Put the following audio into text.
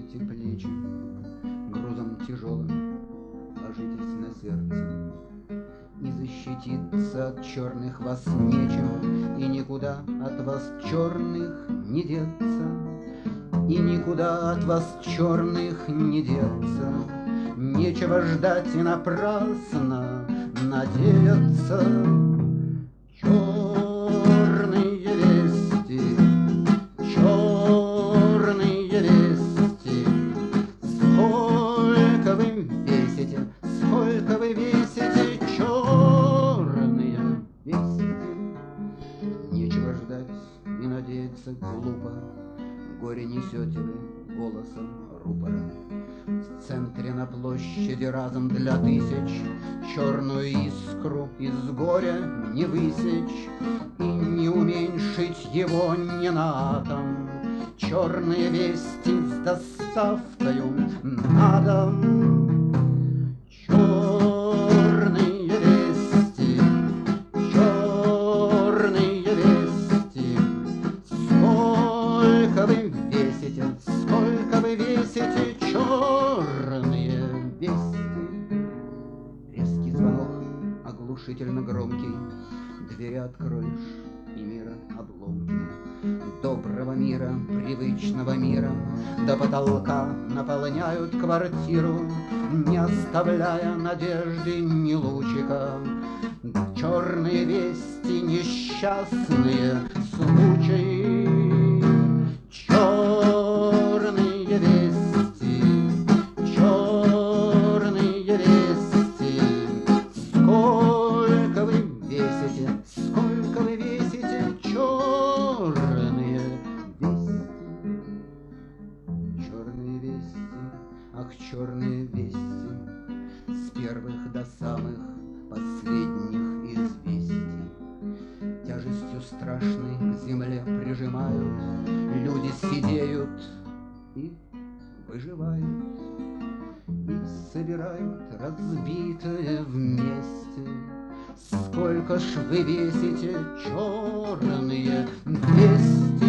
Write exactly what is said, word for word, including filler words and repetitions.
Расправьте плечи, грузом тяжелым ложитесь на сердце. И защититься от черных вас нечем, и никуда от вас черных не деться, и никуда от вас черных не деться. Нечего ждать и напрасно надеяться. Черные вести, черные вести, сколько вы весите, сколько вы весите, черные вести. Нечего ждать и надеяться глупо, горе несете вы голосом рупора. В центре на площади разом для тысяч черную искру из горя не высечь и не уменьшить его ни на атом. Черные вести с доставкою на дом. Черные вести, черные вести, сколько вы весите, сколько вы весите, черные вести. Резкий звонок, оглушительно громкий, двери откроешь, и мира обломки. Доброго мира, привычного мира до потолка наполняют квартиру, не оставляя надежды ни лучика. Черные вести, несчастные случаи. Черные вести, черные вести, сколько вы весите, сколько вы весите, черные вести. Черные вести, ах, черные вести, с первых до самых последних известий. Тяжестью страшной к земле прижимают, люди сидеют и выживают, и собирают разбитое вместе. Сколько ж вы весите, черные вести.